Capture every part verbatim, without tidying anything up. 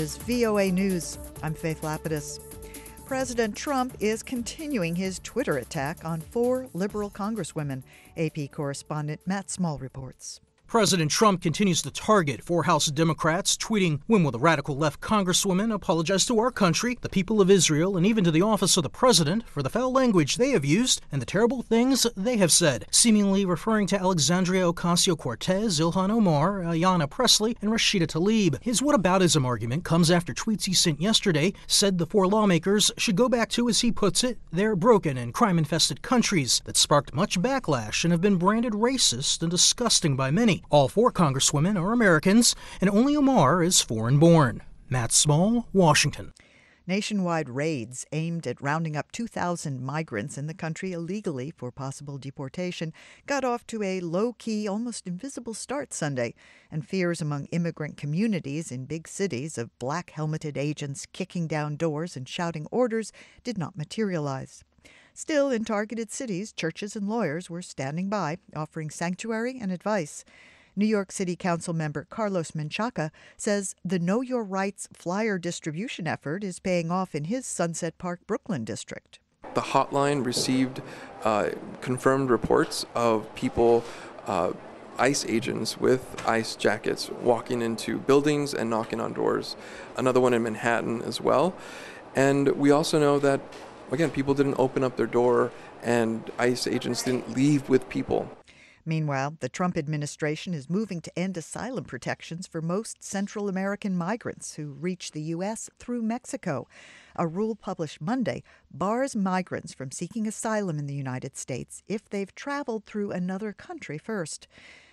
Is V O A News. I'm Faith Lapidus. President Trump is continuing his Twitter attack on four liberal congresswomen. A P correspondent Matt Small reports. President Trump continues to target four House Democrats, tweeting, "When will the radical left congresswomen apologize to our country, the people of Israel, and even to the office of the president for the foul language they have used and the terrible things they have said," seemingly referring to Alexandria Ocasio-Cortez, Ilhan Omar, Ayanna Pressley, and Rashida Tlaib. His whataboutism argument comes after tweets he sent yesterday said the four lawmakers should go back to, as he puts it, their broken and crime-infested countries that sparked much backlash and have been branded racist and disgusting by many. All four congresswomen are Americans, and only Omar is foreign-born. Matt Small, Washington. Nationwide raids aimed at rounding up two thousand migrants in the country illegally for possible deportation got off to a low-key, almost invisible start Sunday, and fears among immigrant communities in big cities of black-helmeted agents kicking down doors and shouting orders did not materialize. Still, in targeted cities, churches and lawyers were standing by, offering sanctuary and advice. New York City Council member Carlos Menchaca says the Know Your Rights flyer distribution effort is paying off in his Sunset Park, Brooklyn district. The hotline received uh, confirmed reports of people, uh, ICE agents with ICE jackets, walking into buildings and knocking on doors. Another one in Manhattan as well. And we also know that, again, people didn't open up their door and ICE agents didn't leave with people. Meanwhile, the Trump administration is moving to end asylum protections for most Central American migrants who reach the U S through Mexico. A rule published Monday bars migrants from seeking asylum in the United States if they've traveled through another country first.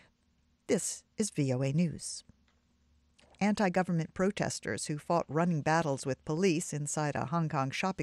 This is V O A News. Anti-government protesters who fought running battles with police inside a Hong Kong shopping